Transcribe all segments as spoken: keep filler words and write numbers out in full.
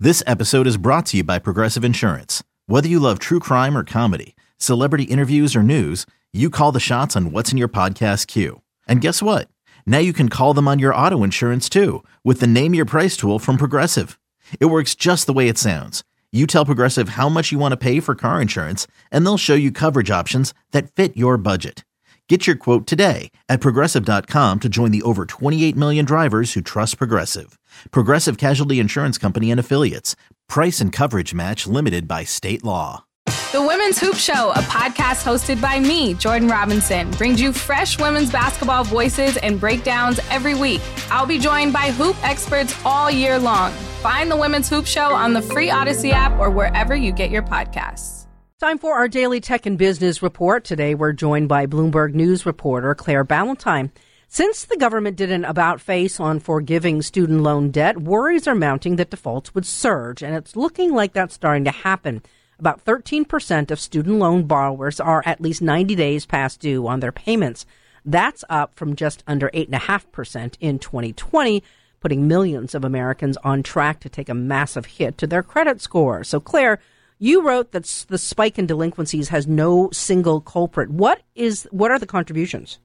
This episode is brought to you by Progressive Insurance. Whether you love true crime or comedy, celebrity interviews or news, you call the shots on what's in your podcast queue. And guess what? Now you can call them on your auto insurance too with the Name Your Price tool from Progressive. It works just the way it sounds. You tell Progressive how much you want to pay for car insurance, and they'll show you coverage options that fit your budget. Get your quote today at Progressive dot com to join the over twenty-eight million drivers who trust Progressive. Progressive Casualty Insurance Company and Affiliates. Price and coverage match limited by state law. The Women's Hoop Show, a podcast hosted by me, Jordan Robinson, brings you fresh women's basketball voices and breakdowns every week. I'll be joined by hoop experts all year long. Find the Women's Hoop Show on the free Odyssey app or wherever you get your podcasts. Time for our daily tech and business report. Today we're joined by Bloomberg News reporter Claire Ballantyne. Since the government did an about-face on forgiving student loan debt, worries are mounting that defaults would surge, and it's looking like that's starting to happen. About thirteen percent of student loan borrowers are at least ninety days past due on their payments. That's up from just under eight point five percent in twenty twenty, putting millions of Americans on track to take a massive hit to their credit score. So, Claire, you wrote that the spike in delinquencies has no single culprit. What is what are the contributions?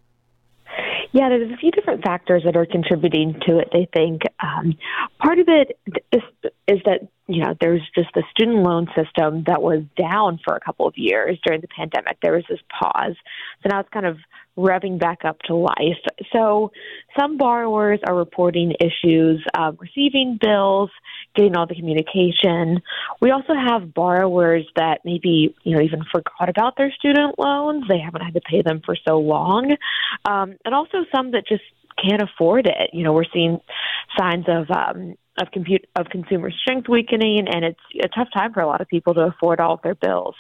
Yeah, there's a few different factors that are contributing to it, they think. Um, part of it is, is that, you know, there's just the student loan system that was down for a couple of years during the pandemic. There was this pause. So now it's kind of revving back up to life. So some borrowers are reporting issues uh, receiving bills, getting all the communication. We also have borrowers that maybe, you know, even forgot about their student loans. They haven't had to pay them for so long. Um, and also some that just can't afford it. You know, we're seeing signs of um, of compute of consumer strength weakening, and it's a tough time for a lot of people to afford all of their bills.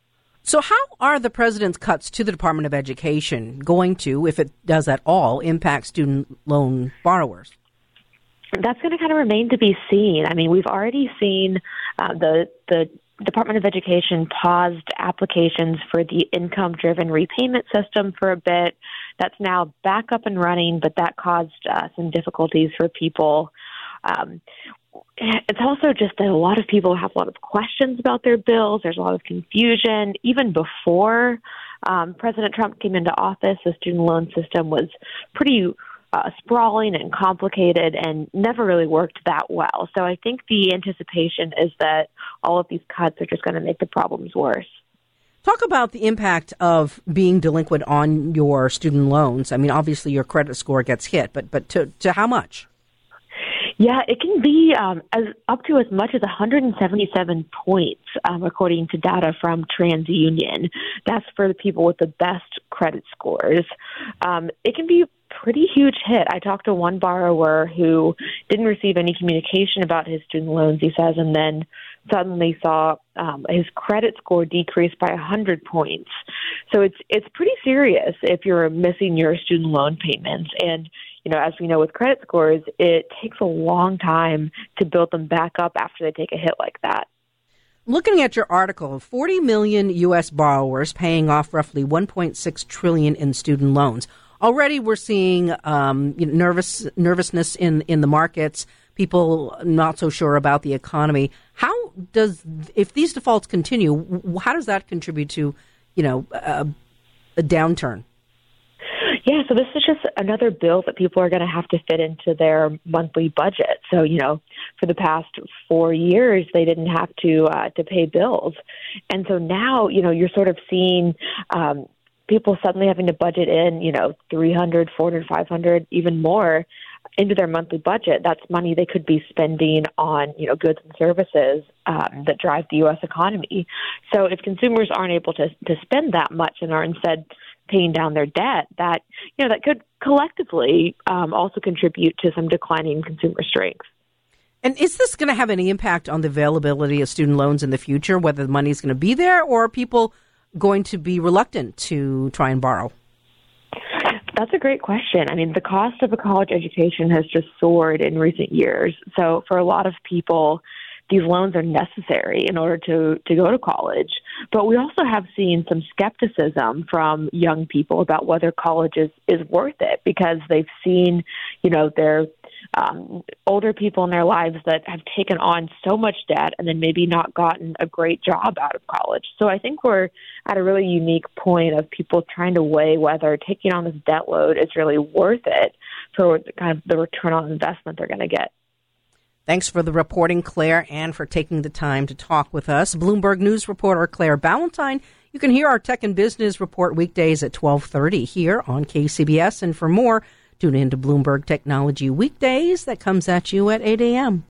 So how are the president's cuts to the Department of Education going to, if it does at all, impact student loan borrowers? That's going to kind of remain to be seen. I mean, we've already seen uh, the the Department of Education paused applications for the income-driven repayment system for a bit. That's now back up and running, but that caused uh, some difficulties for people. Um, it's also just that a lot of people have a lot of questions about their bills. There's a lot of confusion. Even before um, President Trump came into office, the student loan system was pretty uh, sprawling and complicated and never really worked that well. So I think the anticipation is that all of these cuts are just going to make the problems worse. Talk about the impact of being delinquent on your student loans. I mean, obviously your credit score gets hit, but but to, to how much? Yeah, it can be um, as up to as much as one hundred seventy-seven points, um, according to data from TransUnion. That's for the people with the best credit scores. Um, it can be a pretty huge hit. I talked to one borrower who didn't receive any communication about his student loans, he says, and then suddenly saw um, his credit score decrease by one hundred points. So it's it's pretty serious if you're missing your student loan payments. And you know, as we know with credit scores, it takes a long time to build them back up after they take a hit like that. Looking at your article, forty million U S borrowers paying off roughly one point six trillion dollars in student loans. Already we're seeing um, you know, nervous nervousness in, in the markets, people not so sure about the economy. How does, if these defaults continue, how does that contribute to, you know, a, a downturn? Yeah, so this is just another bill that people are going to have to fit into their monthly budget. So, you know, for the past four years, they didn't have to uh, to pay bills. And so now, you know, you're sort of seeing um, people suddenly having to budget in, you know, three hundred, four hundred, five hundred, even more into their monthly budget. That's money they could be spending on, you know, goods and services um, that drive the U S economy. So if consumers aren't able to, to spend that much and are instead paying down their debt, that, you know, that could collectively um, also contribute to some declining consumer strength. And is this going to have any impact on the availability of student loans in the future, whether the money is going to be there, or are people going to be reluctant to try and borrow? That's a great question. I mean, the cost of a college education has just soared in recent years. So for a lot of people, these loans are necessary in order to, to go to college. But we also have seen some skepticism from young people about whether college is, is worth it, because they've seen, you know, their um, older people in their lives that have taken on so much debt and then maybe not gotten a great job out of college. So I think we're at a really unique point of people trying to weigh whether taking on this debt load is really worth it for kind of the return on investment they're going to get. Thanks for the reporting, Claire, and for taking the time to talk with us. Bloomberg News reporter Claire Ballantyne. You can hear our Tech and Business Report weekdays at twelve thirty here on K C B S. And for more, tune in to Bloomberg Technology Weekdays. That comes at you at eight a.m.